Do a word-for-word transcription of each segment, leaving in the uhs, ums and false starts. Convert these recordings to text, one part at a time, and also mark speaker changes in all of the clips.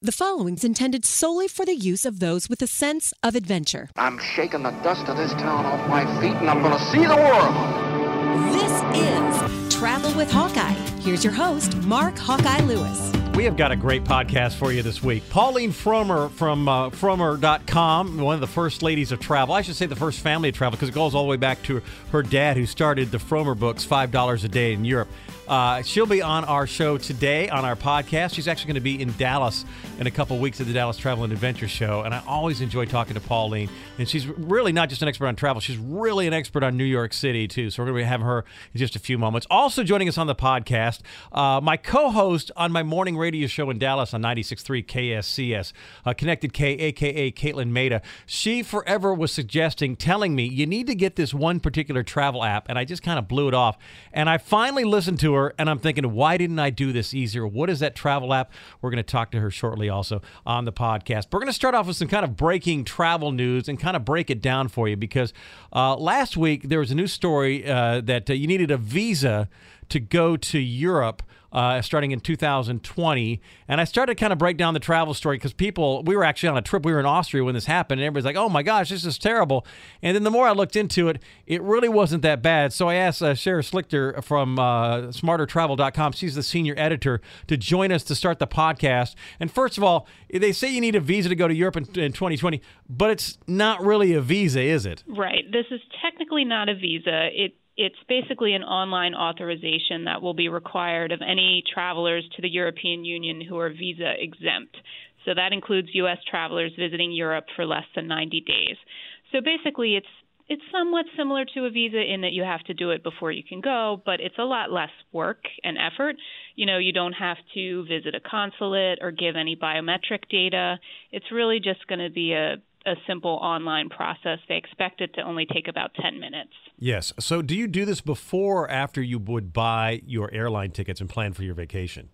Speaker 1: The following's intended solely for the use of those with a sense of adventure.
Speaker 2: I'm shaking the dust of this town off my feet, and I'm going to see the world.
Speaker 1: This is Travel with Hawkeye. Here's your host, Mark Hawkeye Lewis.
Speaker 3: We have got a great podcast for you this week. Pauline Frommer from uh, Frommer dot com, one of the first ladies of travel. I should say the first family of travel because it goes all the way back to her dad who started the Frommer books, five dollars a day in Europe. Uh, she'll be on our show today on our podcast. She's actually going to be in Dallas in a couple weeks at the Dallas Travel and Adventure Show. And I always enjoy talking to Pauline. And she's really not just an expert on travel. She's really an expert on New York City, too. So we're going to have her in just a few moments. Also joining us on the podcast, uh, my co-host on my morning radio show in Dallas on ninety-six point three K S C S, uh, Connected K, a k a. Caitlin Maida. She forever was suggesting, telling me, you need to get this one particular travel app. And I just kind of blew it off. And I finally listened to her, and I'm thinking, why didn't I do this easier? What is that travel app? We're going to talk to her shortly also on the podcast. But we're going to start off with some kind of breaking travel news and kind of break it down for you because uh, last week there was a news story uh, that uh, you needed a visa to go to Europe Uh, starting in two thousand twenty. And I started to kind of break down the travel story because people, we were actually on a trip. We were in Austria when this happened. And everybody's like, oh my gosh, this is terrible. And then the more I looked into it, it really wasn't that bad. So I asked uh, Shara Slichter from uh, smarter travel dot com. She's the senior editor to join us to start the podcast. And first of all, they say you need a visa to go to Europe in, in twenty twenty, but it's not really a visa, is it?
Speaker 4: Right. This is technically not a visa. It It's basically an online authorization that will be required of any travelers to the European Union who are visa exempt. So that includes U S travelers visiting Europe for less than ninety days. So basically it's it's somewhat similar to a visa in that you have to do it before you can go, but it's a lot less work and effort. You know, you don't have to visit a consulate or give any biometric data. It's really just going to be a a simple online process. They expect it to only take about ten minutes.
Speaker 3: Yes. So do you do this before or after you would buy your airline tickets and plan for your vacation?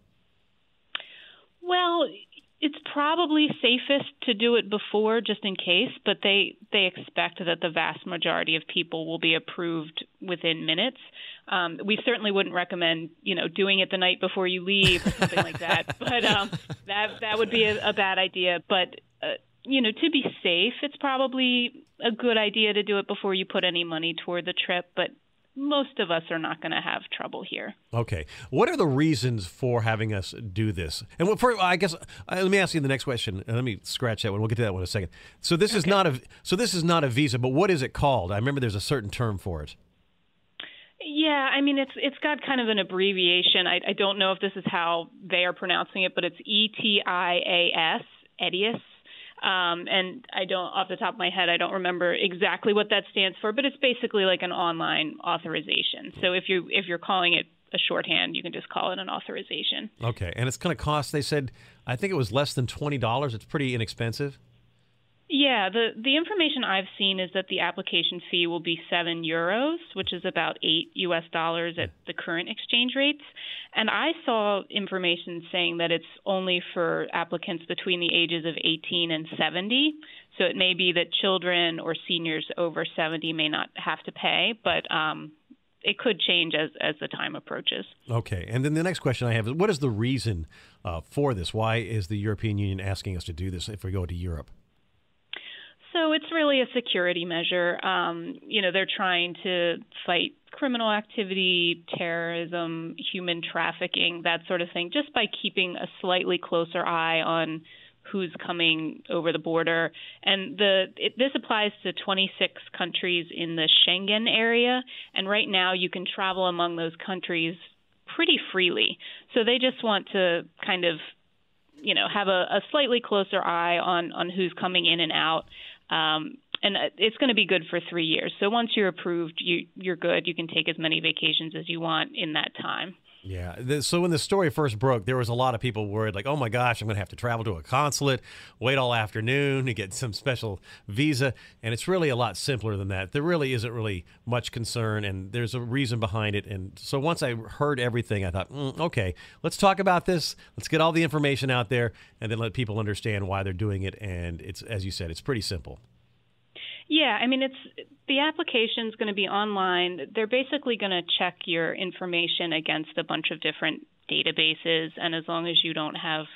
Speaker 4: Well, it's probably safest to do it before just in case, but they, they expect that the vast majority of people will be approved within minutes. Um, we certainly wouldn't recommend, you know, doing it the night before you leave or something like that. But um, that that would be a, a bad idea. But uh, you know, to be safe, it's probably a good idea to do it before you put any money toward the trip, but most of us are not going to have trouble here.
Speaker 3: Okay. What are the reasons for having us do this? And what for, I guess, uh, let me ask you the next question. Uh, let me scratch that one. We'll get to that one in a second. So this is
Speaker 4: Okay.
Speaker 3: not a so this is not a visa, but what is it called? I remember there's a certain term for it.
Speaker 4: Yeah, I mean, it's it's got kind of an abbreviation. I, I don't know if this is how they are pronouncing it, but it's E T I A S, ETIAS. Um, and I don't, off the top of my head, I don't remember exactly what that stands for, but it's basically like an online authorization. So if you if you're calling it a shorthand, you can just call it an authorization.
Speaker 3: Okay, and it's going to cost, they said, I think it was less than twenty dollars. It's pretty inexpensive.
Speaker 4: Yeah, the, the information I've seen is that the application fee will be seven euros, which is about eight U S dollars at the current exchange rates. And I saw information saying that it's only for applicants between the ages of eighteen and seventy. So it may be that children or seniors over seventy may not have to pay, but um, it could change as, as the time approaches.
Speaker 3: Okay, and then the next question I have is, what is the reason uh, for this? Why is the European Union asking us to do this if we go to Europe?
Speaker 4: So it's really a security measure. Um, you know, they're trying to fight criminal activity, terrorism, human trafficking, that sort of thing, just by keeping a slightly closer eye on who's coming over the border. And the it, this applies to twenty-six countries in the Schengen area. And right now you can travel among those countries pretty freely. So they just want to kind of, you know, have a, a slightly closer eye on, on who's coming in and out. Um, and it's going to be good for three years. So once you're approved, you, you're good. You can take as many vacations as you want in that time.
Speaker 3: Yeah. The, so when the story first broke, there was a lot of people worried, like, oh, my gosh, I'm going to have to travel to a consulate, wait all afternoon to get some special visa. And it's really a lot simpler than that. There really isn't really much concern, and there's a reason behind it. And so once I heard everything, I thought, mm, okay, let's talk about this. Let's get all the information out there and then let people understand why they're doing it. And it's, as you said, it's pretty simple.
Speaker 4: Yeah, I mean, it's the application's going to be online. They're basically going to check your information against a bunch of different databases, and as long as you don't have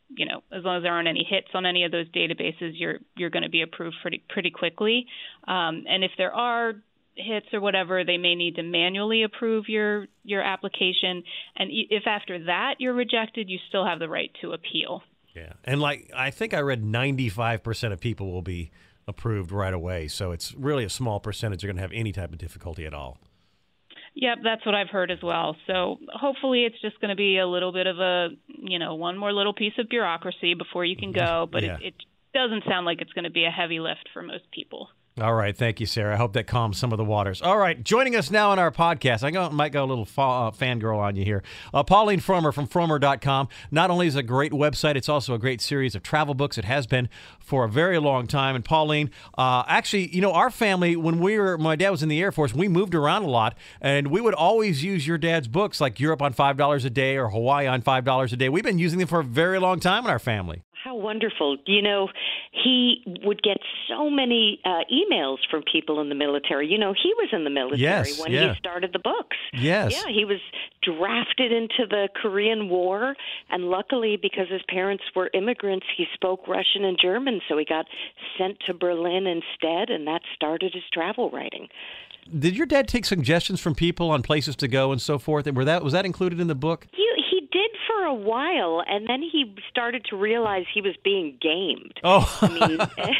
Speaker 4: you know, as long as there aren't any hits on any of those databases, you're you're going to be approved pretty pretty quickly. Um, and if there are hits or whatever, they may need to manually approve your your application. And if after that you're rejected, you still have the right to appeal.
Speaker 3: Yeah, and like I think I read ninety-five percent of people will be approved right away. So it's really a small percentage are going to have any type of difficulty at all.
Speaker 4: Yep, that's what I've heard as well. So hopefully it's just going to be a little bit of a, you know, one more little piece of bureaucracy before you can go. But
Speaker 3: yeah.
Speaker 4: it, it doesn't sound like it's going to be a heavy lift for most people.
Speaker 3: All right. Thank you, Sarah. I hope that calms some of the waters. All right. Joining us now on our podcast, I go, might go a little fa- uh, fangirl on you here. Uh, Pauline Frommer from Frommer dot com. Not only is it a great website, it's also a great series of travel books. It has been for a very long time. And Pauline, uh, actually, you know, our family, when we were, my dad was in the Air Force, we moved around a lot, and we would always use your dad's books, like Europe on five dollars a day or Hawaii on five dollars a day. We've been using them for a very long time in our family.
Speaker 5: How wonderful. You know, he would get so many uh, emails from people in the military. You know, he was in the military
Speaker 3: yes,
Speaker 5: when
Speaker 3: yeah.
Speaker 5: he started the books.
Speaker 3: Yes.
Speaker 5: Yeah, he was drafted into the Korean War, and luckily, because his parents were immigrants, he spoke Russian and German, so he got sent to Berlin instead, and that started his travel writing.
Speaker 3: Did your dad take suggestions from people on places to go and so forth? And were that was that included in the book?
Speaker 5: He, he did for a while, and then he started to realize he was being gamed.
Speaker 3: Oh.
Speaker 5: I mean,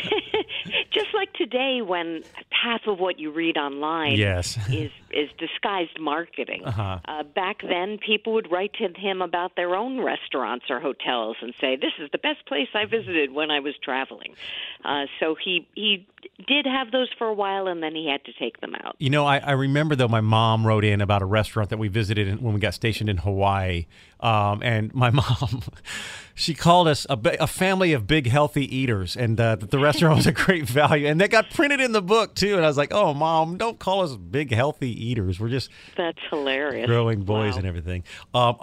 Speaker 5: just like today when half of what you read online
Speaker 3: yes.
Speaker 5: is, is disguised marketing.
Speaker 3: Uh-huh.
Speaker 5: Uh, back then, people would write to him about their own restaurants or hotels and say, this is the best place I visited when I was traveling. Uh, so he, he did have those for a while, and then he had to take them out.
Speaker 3: You know, I, I remember, though, my mom wrote in about a restaurant that we visited in, when we got stationed in Hawaii. Um, and my mom, she called us a, a family of big, healthy eaters, and uh, that the restaurant was a great value. And that got printed in the book, too. And I was like, oh, Mom, don't call us big, healthy eaters. We're just
Speaker 5: That's hilarious.
Speaker 3: growing boys
Speaker 5: Wow.
Speaker 3: and everything. Um,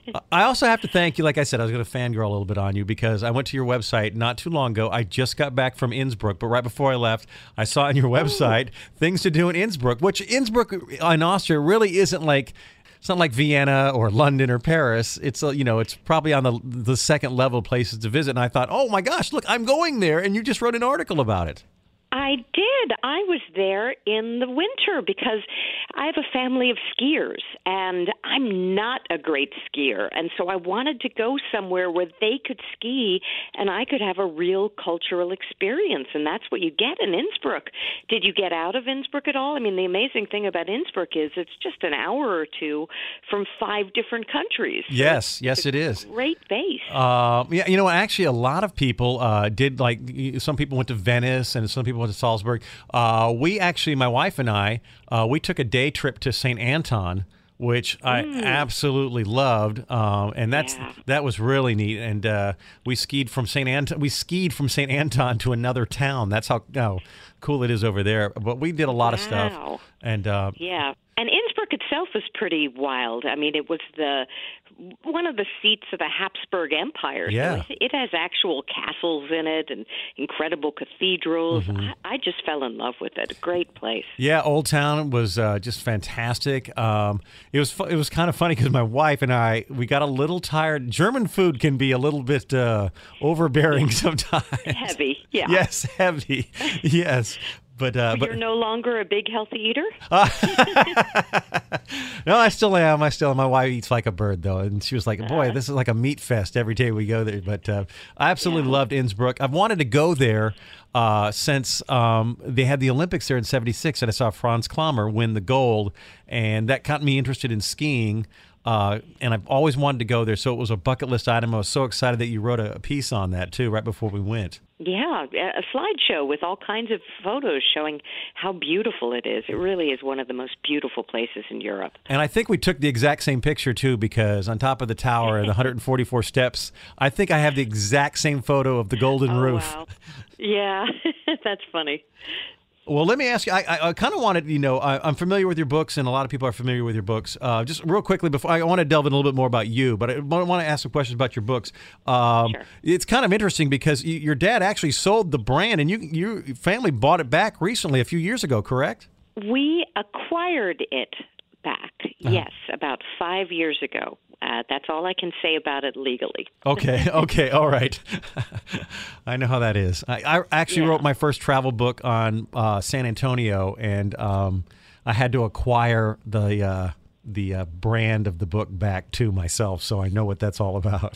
Speaker 3: I also have to thank you. Like I said, I was going to fangirl a little bit on you because I went to your website not too long ago. I just got back from Innsbruck, but right before I left, I saw on your website things to do in Innsbruck, which Innsbruck in Austria really isn't like... It's not like Vienna or London or Paris. It's, you know, it's probably on the the second level places to visit. And I thought, oh, my gosh, look, I'm going there. And you just wrote an article about it.
Speaker 5: I did. I was there in the winter because I have a family of skiers, and I'm not a great skier. And so I wanted to go somewhere where they could ski and I could have a real cultural experience. And that's what you get in Innsbruck. Did you get out of Innsbruck at all? I mean, the amazing thing about Innsbruck is it's just an hour or two from five different countries. So
Speaker 3: Yes, yes, it is.
Speaker 5: Great base.
Speaker 3: Uh, yeah, you know, actually, a lot of people uh, did, like, some people went to Venice and some people went to Salzburg. Uh, we actually, my wife and I, uh, we took a day trip to Saint Anton, which I
Speaker 5: Mm.
Speaker 3: absolutely loved, um, and that's
Speaker 5: Yeah.
Speaker 3: that was really neat. And uh, we skied from Saint Anton. We skied from Saint Anton to another town. That's how, how cool it is over there. But we did a lot of
Speaker 5: Wow.
Speaker 3: stuff, and uh,
Speaker 5: Yeah. And Innsbruck itself is pretty wild. I mean, it was the one of the seats of the Habsburg Empire.
Speaker 3: Yeah.
Speaker 5: So it, it has actual castles in it and incredible cathedrals.
Speaker 3: Mm-hmm.
Speaker 5: I, I just fell in love with it. A great place.
Speaker 3: Yeah, Old Town was uh, just fantastic. Um, it was fu- it was kind of funny because my wife and I, we got a little tired. German food can be a little bit uh, overbearing sometimes.
Speaker 5: Heavy, yeah.
Speaker 3: Yes, heavy. Yes. But uh,
Speaker 5: You're
Speaker 3: but
Speaker 5: no longer a big, healthy eater?
Speaker 3: no, I still am. I still am. My wife eats like a bird, though, and she was like, "Boy, this is like a meat fest every day we go there." But uh, I absolutely
Speaker 5: Yeah.
Speaker 3: loved Innsbruck. I've wanted to go there uh, since um, they had the Olympics there in seventy-six, and I saw Franz Klammer win the gold, and that got me interested in skiing. Uh, and I've always wanted to go there, so it was a bucket list item. I was so excited that you wrote a piece on that too, right before we went.
Speaker 5: Yeah, a slideshow with all kinds of photos showing how beautiful it is. It really is one of the most beautiful places in Europe.
Speaker 3: And I think we took the exact same picture too, because on top of the tower and the one hundred forty-four steps, I think I have the exact same photo of the golden
Speaker 5: Oh,
Speaker 3: roof.
Speaker 5: wow. Yeah, that's funny.
Speaker 3: Well, let me ask you. I, I, I kind of wanted, you know, I, I'm familiar with your books, and a lot of people are familiar with your books. Uh, just real quickly, before I want to delve in a little bit more about you, but I want to ask some questions about your books. Um,
Speaker 5: Sure.
Speaker 3: It's kind of interesting because you, your dad actually sold the brand, and you, your family bought it back recently, a few years ago, correct?
Speaker 5: We acquired it back. Yes, about five years ago. Uh, that's all I can say about it legally.
Speaker 3: Okay, okay, all right. I know how that is. I, I actually
Speaker 5: Yeah.
Speaker 3: wrote my first travel book on uh, San Antonio, and um, I had to acquire the uh, the uh, brand of the book back to myself, so I know what that's all about.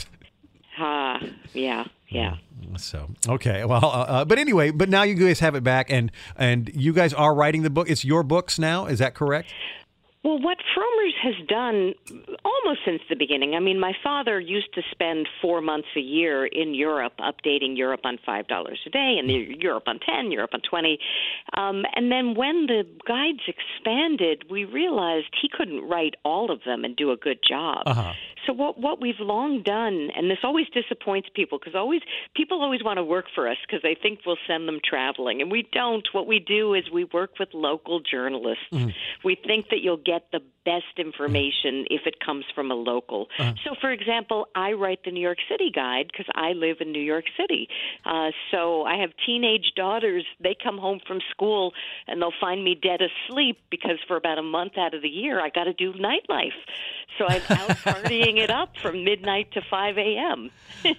Speaker 5: Ah, yeah, yeah.
Speaker 3: So okay, well, uh, uh, but anyway, but now you guys have it back, and and you guys are writing the book. It's your books now, is that correct?
Speaker 5: Well, what Frommer's has done almost since the beginning, I mean, my father used to spend four months a year in Europe, updating Europe on five dollars a day, and Europe on ten, Europe on twenty. Um, and then when the guides expanded, we realized he couldn't write all of them and do a good job.
Speaker 3: Uh-huh.
Speaker 5: So what what we've long done, and this always disappoints people, because always people always want to work for us because they think we'll send them traveling, and we don't. What we do is we work with local journalists. Mm-hmm. We think that you'll get the best information if it comes from a local. Uh-huh. So, for example, I write the New York City guide because I live in New York City. Uh, so I have teenage daughters. They come home from school and they'll find me dead asleep because for about a month out of the year I got to do nightlife. So I'm out partying it up from midnight to five a.m.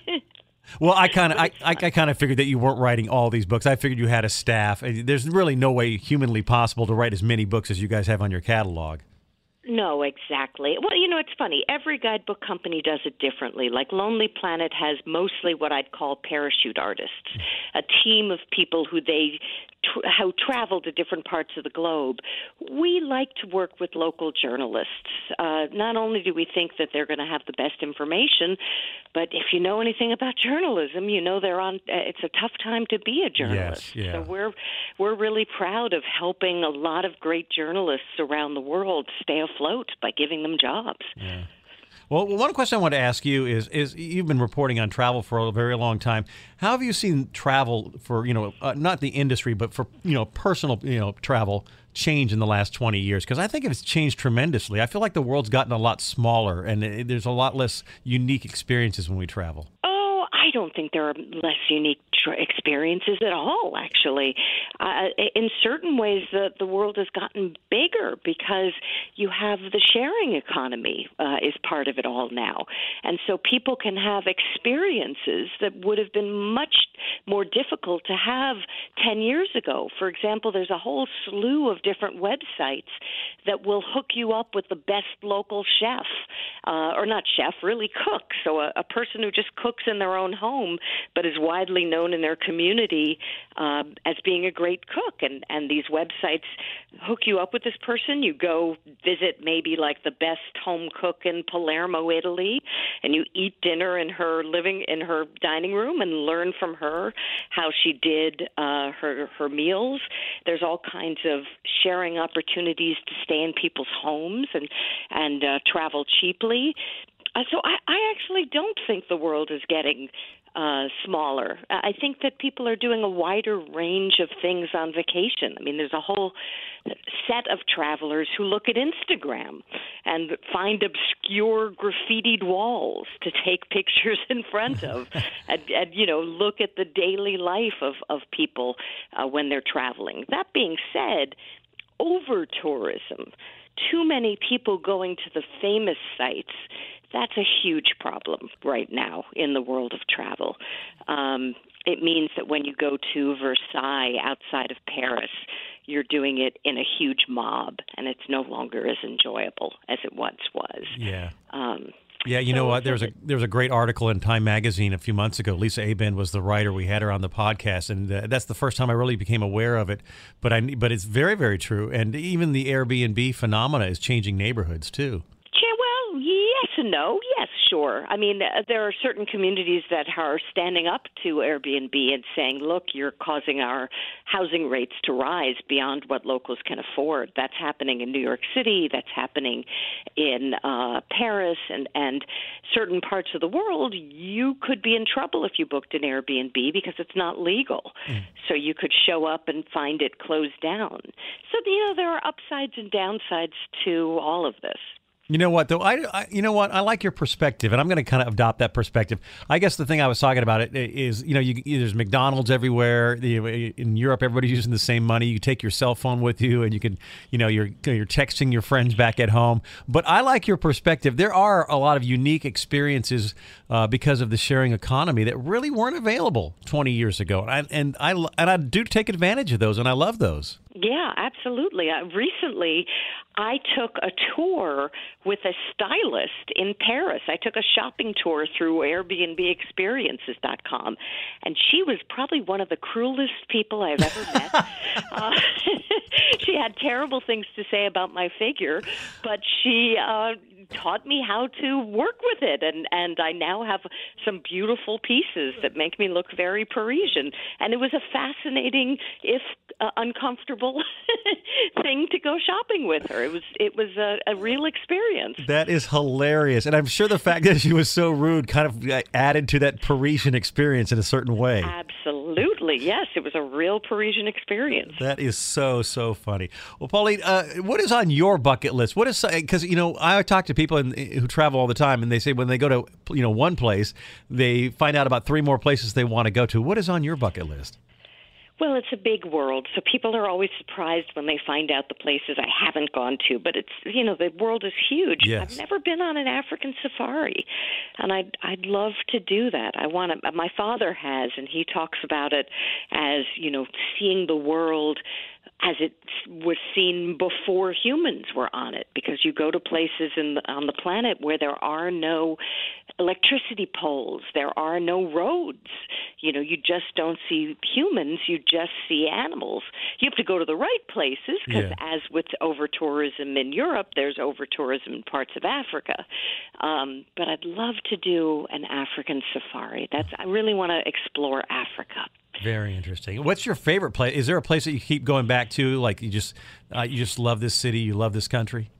Speaker 3: Well, I kind of I, I, I kind of figured that you weren't writing all these books. I figured you had a staff. There's really no way humanly possible to write as many books as you guys have on your catalog.
Speaker 5: No, exactly. Well, you know, it's funny. Every guidebook company does it differently. Like Lonely Planet has mostly what I'd call parachute artists, a team of people who they tr- how travel to different parts of the globe. We like to work with local journalists. Uh, not only do we think that they're going to have the best information, but if you know anything about journalism, you know they're on. Uh, it's a tough time to be a journalist.
Speaker 3: Yes, yeah.
Speaker 5: So we're we're really proud of helping a lot of great journalists around the world stay afloat by giving them jobs.
Speaker 3: Yeah. Well, one question I want to ask you is: is you've been reporting on travel for a very long time. How have you seen travel for you know uh, not the industry, but for you know personal you know travel change in the last twenty years? Because I think it's changed tremendously. I feel like the world's gotten a lot smaller, and it, there's a lot less unique experiences when we travel.
Speaker 5: Oh, I don't think there are less unique tr- experiences at all, actually. Uh, in certain ways, the, the world has gotten bigger because you have the sharing economy uh, is part of it all now. And so people can have experiences that would have been much more difficult to have ten years ago. For example, there's a whole slew of different websites that will hook you up with the best local chef, uh, or not chef, really cook. So a, a person who just cooks in their own home but is widely known in their community uh, as being a great cook. And, and these websites hook you up with this person. You go visit maybe like the best home cook in Palermo, Italy, and you eat dinner in her living in her dining room and learn from her how she did uh, her her meals. There's all kinds of sharing opportunities to stay in people's homes and and uh, travel cheaply. Uh, so I, I actually don't think the world is getting uh, smaller. I think that people are doing a wider range of things on vacation. I mean, there's a whole set of travelers who look at Instagram and find obscure graffitied walls to take pictures in front of and, and, you know, look at the daily life of, of people uh, when they're traveling. That being said, over-tourism, too many people going to the famous sites, that's a huge problem right now in the world of travel. Um, it means that when you go to Versailles outside of Paris, you're doing it in a huge mob, and it's no longer as enjoyable as it once was.
Speaker 3: Yeah.
Speaker 5: Um,
Speaker 3: Yeah, you
Speaker 5: so,
Speaker 3: know what? There was
Speaker 5: so
Speaker 3: a there was a great article in Time Magazine a few months ago. Lisa Abend was the writer. We had her on the podcast, and uh, that's the first time I really became aware of it. But I but it's very very true. And even the Airbnb phenomena is changing neighborhoods too.
Speaker 5: Yeah, well, yes and no. Yes, sure. I mean, uh, there are certain communities that are standing up to Airbnb and saying, look, you're causing our housing rates to rise beyond what locals can afford. That's happening in New York City. That's happening in uh, Paris and, and certain parts of the world. You could be in trouble if you booked an Airbnb because it's not legal. Mm. So you could show up and find it closed down. So, you know, there are upsides and downsides to all of this.
Speaker 3: You know what, though? I, I, you know what? I like your perspective, and I'm going to kind of adopt that perspective. I guess the thing I was talking about it is, you know, you, there's McDonald's everywhere. In Europe, everybody's using the same money. You take your cell phone with you, and you can, you know, you're you're texting your friends back at home. But I like your perspective. There are a lot of unique experiences uh, because of the sharing economy that really weren't available twenty years ago, and I and I and I do take advantage of those, and I love those.
Speaker 5: Yeah, absolutely. Uh, recently, I took a tour with a stylist in Paris. I took a shopping tour through Airbnb Experiences dot com, and she was probably one of the cruelest people I've ever met. uh, she had terrible things to say about my figure, but she uh, taught me how to work with it, and, and I now have some beautiful pieces that make me look very Parisian. And it was a fascinating, if uh, uncomfortable thing to go shopping with her. It was it was a, a real experience.
Speaker 3: That is hilarious. And I'm sure the fact that she was so rude kind of added to that Parisian experience in a certain way.
Speaker 5: Absolutely. Yes, it was a real Parisian experience.
Speaker 3: That is so, so funny. Well, Pauline, uh, what is on your bucket list? What is, because, you know, I talk to people in, who travel all the time, and they say when they go to, you know, one place, they find out about three more places they want to go to. What is on your bucket list?
Speaker 5: Well, it's a big world, so people are always surprised when they find out the places I haven't gone to. But it's, you know, the world is huge.
Speaker 3: Yes.
Speaker 5: I've never been on an African safari, and I'd I'd love to do that. I want to. My father has, and he talks about it as, you know, seeing the world as it was seen before humans were on it, because you go to places in the, on the planet where there are no electricity poles, there are no roads. You know, you just don't see humans, you just see animals. You have to go to the right places, because
Speaker 3: Yeah.
Speaker 5: as with over-tourism in Europe, there's over-tourism in parts of Africa. Um, but I'd love to do an African safari. That's I really want to explore Africa.
Speaker 3: Very interesting. What's your favorite place? Is there a place that you keep going back to? Like you just uh, you just love this city, you love this country?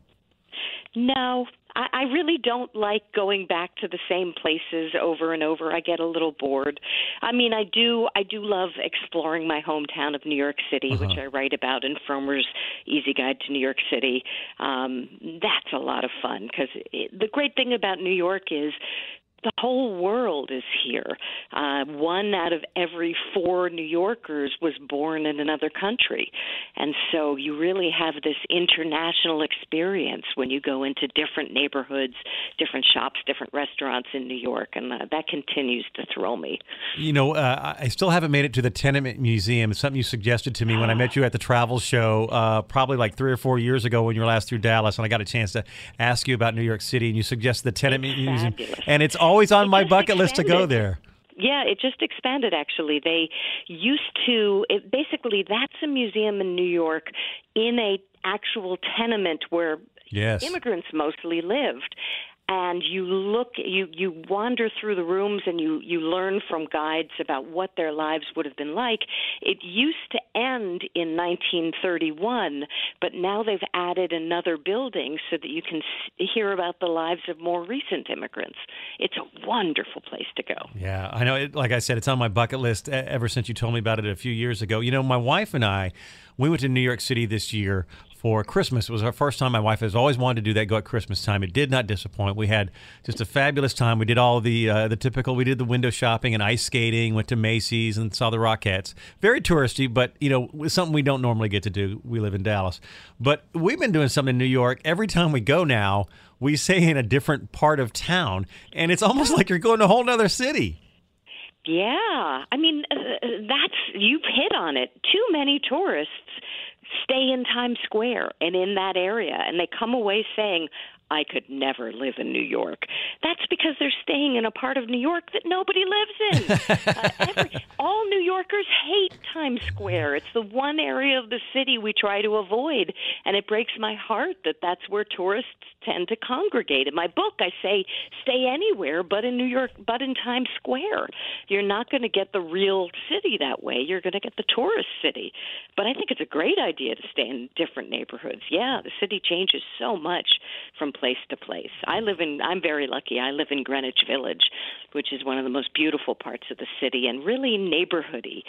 Speaker 5: No, I, I really don't like going back to the same places over and over. I get a little bored. I mean, I do I do love exploring my hometown of New York City,
Speaker 3: Uh-huh.
Speaker 5: which I write about in Frommer's Easy Guide to New York City. Um, that's a lot of fun, because the great thing about New York is the whole world is here. Uh, one out of every four New Yorkers was born in another country. And so you really have this international experience when you go into different neighborhoods, different shops, different restaurants in New York. And uh, that continues to thrill me.
Speaker 3: You know, uh, I still haven't made it to the Tenement Museum. It's something you suggested to me when I met you at the travel show, uh, probably like three or four years ago when you were last through Dallas, and I got a chance to ask you about New York City, and you suggested the Tenement
Speaker 5: It's
Speaker 3: Museum.
Speaker 5: fabulous.
Speaker 3: And it's always on
Speaker 5: It
Speaker 3: my
Speaker 5: just
Speaker 3: bucket list to go
Speaker 5: expanded.
Speaker 3: there.
Speaker 5: Yeah, it just expanded, actually. They used to, it, basically, that's a museum in New York in a actual tenement where
Speaker 3: Yes.
Speaker 5: immigrants mostly lived. And you look, you, you wander through the rooms, and you, you learn from guides about what their lives would have been like. It used to end in nineteen thirty-one, but now they've added another building so that you can s- hear about the lives of more recent immigrants. It's a wonderful place to go.
Speaker 3: Yeah, I know. It, like I said, it's on my bucket list e- ever since you told me about it a few years ago. You know, my wife and I, we went to New York City this year for Christmas. It was our first time. My wife has always wanted to do that, go at Christmas time. It did not disappoint. We had just a fabulous time. We did all the uh, the typical, we did the window shopping and ice skating, went to Macy's and saw the Rockettes. Very touristy, but, you know, it's something we don't normally get to do. We live in Dallas. But we've been doing something in New York. Every time we go now, we stay in a different part of town, and it's almost like you're going to a whole other city.
Speaker 5: Yeah, I mean, uh, that's, you've hit on it. Too many tourists stay in Times Square and in that area, and they come away saying, I could never live in New York. That's because they're staying in a part of New York that nobody lives in. uh, every, all New Yorkers hate Times Square. It's the one area of the city we try to avoid, and it breaks my heart that that's where tourists tend to congregate. In my book, I say stay anywhere but in New York, but in Times Square. You're not going to get the real city that way. You're going to get the tourist city. But I think it's a great idea to stay in different neighborhoods. Yeah, the city changes so much from place to place. I live in, I'm very lucky. I live in Greenwich Village, which is one of the most beautiful parts of the city and really neighborhoody.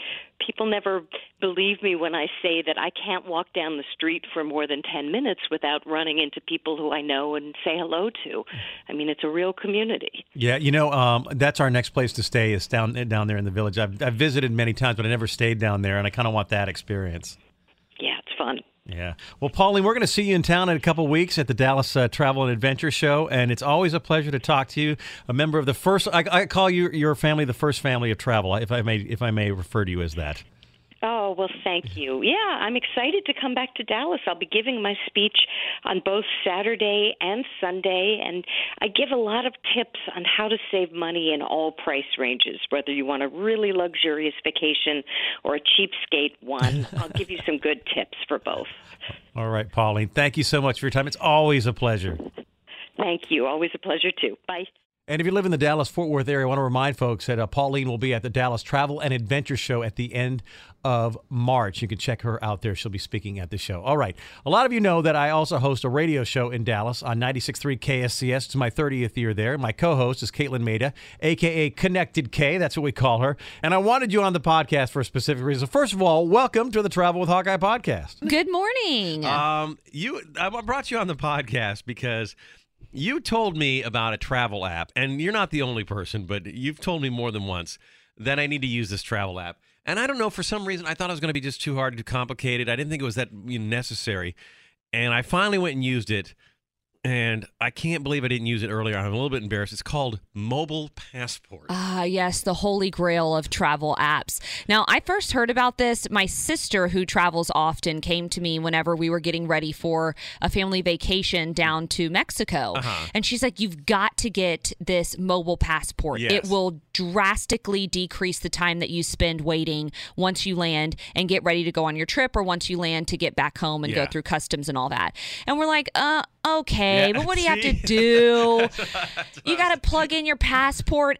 Speaker 5: people never believe me when I say that I can't walk down the street for more than ten minutes without running into people who I know and say hello to. I mean, it's a real community.
Speaker 3: Yeah, you know, um, that's our next place to stay is down down there in the village. I've, I've visited many times, but I never stayed down there, and I kind of want that experience.
Speaker 5: Yeah, it's fun.
Speaker 3: Yeah. Well, Pauline, we're going to see you in town in a couple of weeks at the Dallas uh, Travel and Adventure Show, and it's always a pleasure to talk to you. A member of the first, I, I call you your family the first family of travel, if I may, if I may refer to you as that.
Speaker 5: Oh, well, thank you. Yeah, I'm excited to come back to Dallas. I'll be giving my speech on both Saturday and Sunday, and I give a lot of tips on how to save money in all price ranges, whether you want a really luxurious vacation or a cheapskate one. I'll give you some good tips for both.
Speaker 3: All right, Pauline, thank you so much for your time. It's always a pleasure.
Speaker 5: Thank you. Always a pleasure, too. Bye.
Speaker 3: And if you live in the Dallas-Fort Worth area, I want to remind folks that uh, Pauline will be at the Dallas Travel and Adventure Show at the end of March. You can check her out there. She'll be speaking at the show. All right. A lot of you know that I also host a radio show in Dallas on ninety-six point three K S C S. It's my thirtieth year there. My co-host is Caitlin Maida, a k a. Connected K. That's what we call her. And I wanted you on the podcast for a specific reason. First of all, welcome to the Travel with Hawkeye podcast.
Speaker 6: Good morning.
Speaker 3: Um, you, I brought you on the podcast because you told me about a travel app, and you're not the only person, but you've told me more than once that I need to use this travel app. And I don't know, for some reason, I thought it was going to be just too hard, too complicated. I didn't think it was that necessary. And I finally went and used it, and I can't believe I didn't use it earlier. I'm a little bit embarrassed. It's called Mobile Passport.
Speaker 6: Ah, yes, the holy grail of travel apps. Now, I first heard about this. My sister, who travels often, came to me whenever we were getting ready for a family vacation down to Mexico.
Speaker 3: Uh-huh.
Speaker 6: And she's like, you've got to get this Mobile Passport.
Speaker 3: Yes.
Speaker 6: It will drastically decrease the time that you spend waiting once you land and get ready to go on your trip, or once you land to get back home and
Speaker 3: Yeah.
Speaker 6: go through customs and all that. And we're like, uh, okay,
Speaker 3: Yeah,
Speaker 6: but what do you have
Speaker 3: see?
Speaker 6: to do? You got to plug in your passport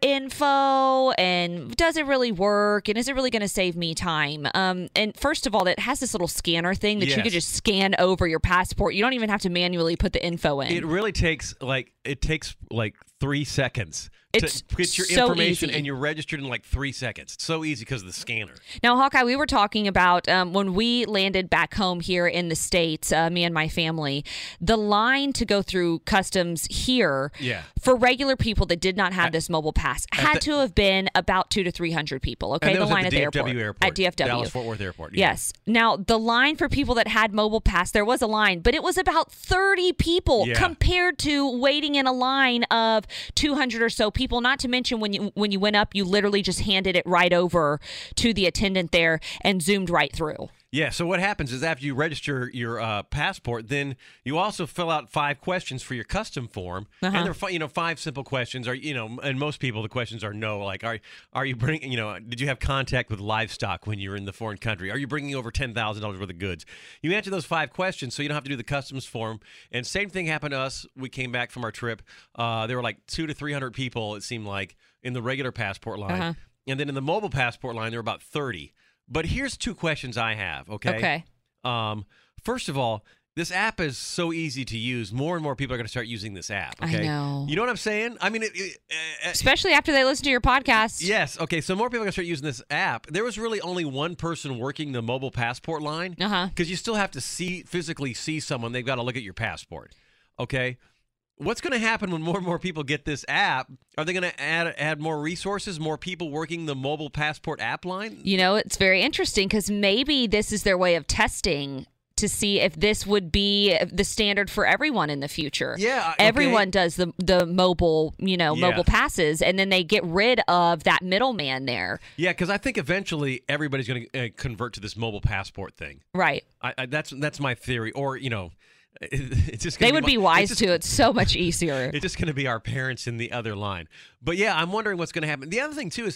Speaker 6: info, and does it really work? And is it really going to save me time? Um, and first of all, it has this little scanner thing that you
Speaker 3: Yes.
Speaker 6: could just scan over your passport. You don't even have to manually put the info in.
Speaker 3: It really takes like it takes like three seconds
Speaker 6: It's
Speaker 3: to get your
Speaker 6: so
Speaker 3: information,
Speaker 6: easy.
Speaker 3: and you're registered in like three seconds. It's so easy because of the scanner.
Speaker 6: Now, Hawkeye, we were talking about um, when we landed back home here in the States, uh, me and my family, the line to go through customs here
Speaker 3: Yeah.
Speaker 6: for regular people that did not have this mobile pass had
Speaker 3: the-
Speaker 6: to have been about two to three hundred people. Okay,
Speaker 3: And that
Speaker 6: the
Speaker 3: was at
Speaker 6: line
Speaker 3: the
Speaker 6: at the
Speaker 3: D F W
Speaker 6: airport.
Speaker 3: airport.
Speaker 6: At D F W.
Speaker 3: Dallas Fort Worth Airport. Yeah.
Speaker 6: Yes. Now, the line for people that had mobile pass, there was a line, but it was about thirty people
Speaker 3: Yeah.
Speaker 6: compared to waiting in a line of two hundred or so people. Not to mention when you when you went up, you literally just handed it right over to the attendant there and zoomed right through.
Speaker 3: Yeah, so what happens is after you register your uh, passport, then you also fill out five questions for your custom form,
Speaker 6: Uh-huh.
Speaker 3: and they're fi- you know five simple questions. Are you know, and most people the questions are no, like are are you bringing you know did you have contact with livestock when you were in the foreign country? Are you bringing over ten thousand dollars worth of goods? You answer those five questions, so you don't have to do the customs form. And same thing happened to us. We came back from our trip. Uh, there were like two to three hundred people. It seemed like in the regular passport line,
Speaker 6: Uh-huh.
Speaker 3: and then in the mobile passport line there were about thirty. But here's two questions I have, okay?
Speaker 6: Okay.
Speaker 3: Um, first of all, this app is so easy to use. More and more people are going to start using this app,
Speaker 6: I
Speaker 3: okay?
Speaker 6: know.
Speaker 3: You know what I'm saying? I mean, it, it, uh,
Speaker 6: Especially after they listen to your podcast.
Speaker 3: yes. Okay, so more people are going to start using this app. There was really only one person working the mobile passport line
Speaker 6: Uh-huh.
Speaker 3: because you still have to see physically see someone. They've got to look at your passport, okay? What's going to happen when more and more people get this app? Are they going to add add more resources, more people working the mobile passport app line?
Speaker 6: You know, it's very interesting because maybe this is their way of testing to see if this would be the standard for everyone in the future.
Speaker 3: Yeah, okay.
Speaker 6: Everyone does the the mobile, you know,
Speaker 3: Yeah.
Speaker 6: mobile passes, and then they get rid of that middleman there.
Speaker 3: Yeah, because I think eventually everybody's going to uh, convert to this mobile passport thing.
Speaker 6: Right.
Speaker 3: I, I, that's that's my theory. Or you know, it, it's just gonna
Speaker 6: They would
Speaker 3: my-
Speaker 6: be wise
Speaker 3: it's just,
Speaker 6: to. It's so much easier.
Speaker 3: It's just going to be our parents in the other line. But yeah, I'm wondering what's going to happen. The other thing too is,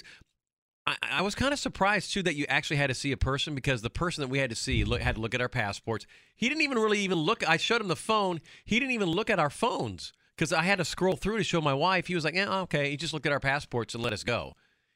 Speaker 3: I, I was kind of surprised too that you actually had to see a person, because the person that we had to see look, had to look at our passports. He didn't even really even look. I showed him the phone. He didn't even look at our phones because I had to scroll through to show my wife. He was like, "Yeah, okay." He just looked at our passports and let us go.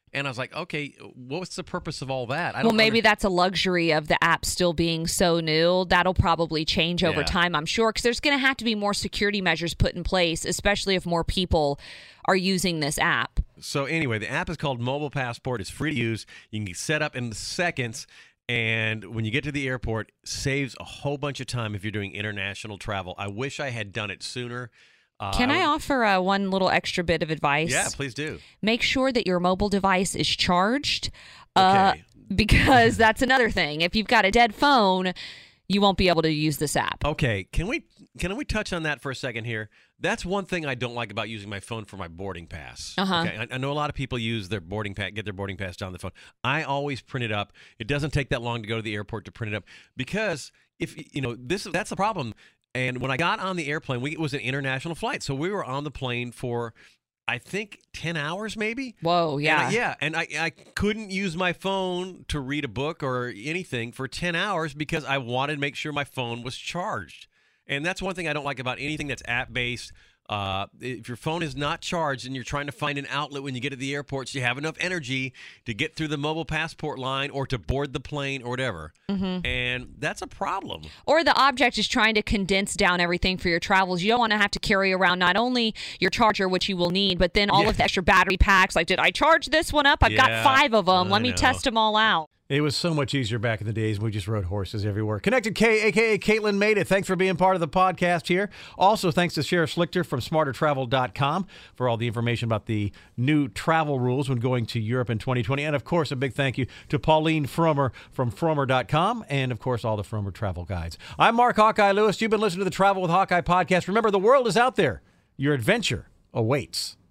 Speaker 3: And I was like, okay, what's the purpose of all that? I
Speaker 6: well,
Speaker 3: don't
Speaker 6: maybe
Speaker 3: under-
Speaker 6: that's a luxury of the app still being so new. That'll probably change over
Speaker 3: Yeah.
Speaker 6: time, I'm sure, because there's going to have to be more security measures put in place, especially if more people are using this app.
Speaker 3: So anyway, the app is called Mobile Passport. It's free to use. You can get set up in seconds. And when you get to the airport, saves a whole bunch of time if you're doing international travel. I wish I had done it sooner. Uh,
Speaker 6: Can I
Speaker 3: would-
Speaker 6: offer uh, one little extra bit of advice?
Speaker 3: Yeah, please do.
Speaker 6: Make sure that your mobile device is charged. Uh,
Speaker 3: Okay.
Speaker 6: because that's another thing. If you've got a dead phone, you won't be able to use this app.
Speaker 3: Okay, can we can we touch on that for a second here? That's one thing I don't like about using my phone for my boarding pass.
Speaker 6: Uh-huh.
Speaker 3: Okay, I, I know a lot of people use their boarding pass, get their boarding pass down the phone. I always print it up. It doesn't take that long to go to the airport to print it up because if you know this, that's the problem. And when I got on the airplane, we, it was an international flight, so we were on the plane for, I think, ten hours maybe.
Speaker 6: Whoa, yeah.
Speaker 3: And I, yeah, and I, I couldn't use my phone to read a book or anything for ten hours because I wanted to make sure my phone was charged. And that's one thing I don't like about anything that's app-based. Uh, if your phone is not charged and you're trying to find an outlet when you get to the airport so you have enough energy to get through the mobile passport line or to board the plane or whatever. Mm-hmm. And that's a problem.
Speaker 6: Or the object is trying to condense down everything for your travels. You don't want to have to carry around not only your charger, which you will need, but then all
Speaker 3: Yeah.
Speaker 6: of the extra battery packs. Like, did I charge this one up? I've
Speaker 3: Yeah,
Speaker 6: got five of them.
Speaker 3: I
Speaker 6: Let me
Speaker 3: know.
Speaker 6: test them all out.
Speaker 3: It was so much easier back in the days when we just rode horses everywhere. Connected K, a k a. Caitlin made it. Thanks for being part of the podcast here. Also, thanks to Sheriff Slichter from smarter travel dot com for all the information about the new travel rules when going to Europe in twenty twenty. And, of course, a big thank you to Pauline Frommer from Frommer dot com and, of course, all the Frommer travel guides. I'm Mark Hawkeye Lewis. You've been listening to the Travel with Hawkeye podcast. Remember, the world is out there. Your adventure awaits.